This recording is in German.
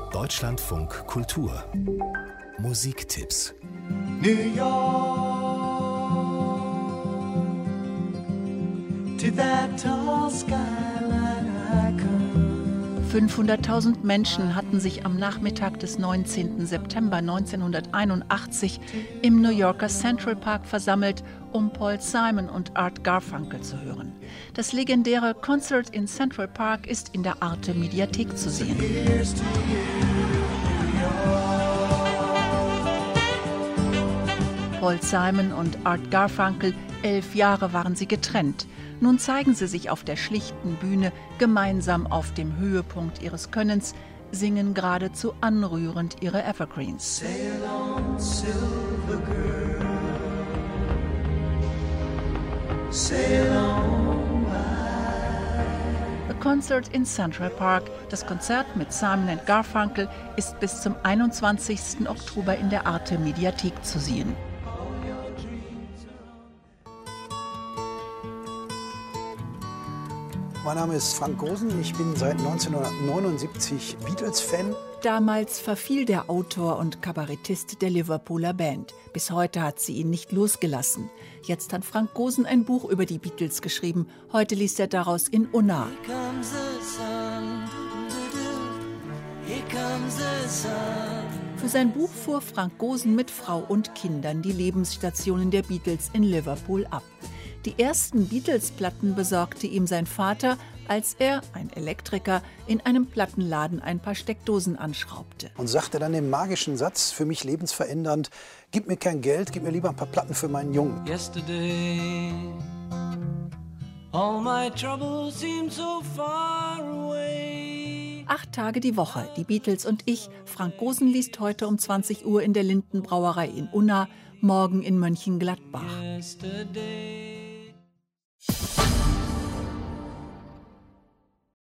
Deutschlandfunk Kultur Musiktipps. New York, to that tall skyline I come. 500.000 Menschen hatten sich am Nachmittag des 19. September 1981 im New Yorker Central Park versammelt, um Paul Simon und Art Garfunkel zu hören. Das legendäre Concert in Central Park ist in der Arte-Mediathek zu sehen. Paul Simon und Art Garfunkel, 11 Jahre waren sie getrennt. Nun zeigen sie sich auf der schlichten Bühne gemeinsam auf dem Höhepunkt ihres Könnens, singen geradezu anrührend ihre Evergreens. Sail on, silver girl. Sail on by. The Concert in Central Park, das Konzert mit Simon und Garfunkel, ist bis zum 21. Oktober in der Arte-Mediathek zu sehen. Mein Name ist Frank Gosen, ich bin seit 1979 Beatles-Fan. Damals verfiel der Autor und Kabarettist der Liverpooler Band. Bis heute hat sie ihn nicht losgelassen. Jetzt hat Frank Gosen ein Buch über die Beatles geschrieben. Heute liest er daraus in Unna. Für sein Buch fuhr Frank Gosen mit Frau und Kindern die Lebensstationen der Beatles in Liverpool ab. Die ersten Beatles-Platten besorgte ihm sein Vater, als er, ein Elektriker, in einem Plattenladen ein paar Steckdosen anschraubte. Und sagte dann den magischen Satz, für mich lebensverändernd: Gib mir kein Geld, gib mir lieber ein paar Platten für meinen Jungen. Yesterday, all my troubles seem so far away. 8 Tage die Woche, die Beatles und ich. Frank Gosen liest heute um 20 Uhr in der Lindenbrauerei in Unna, morgen in Mönchengladbach. Yesterday.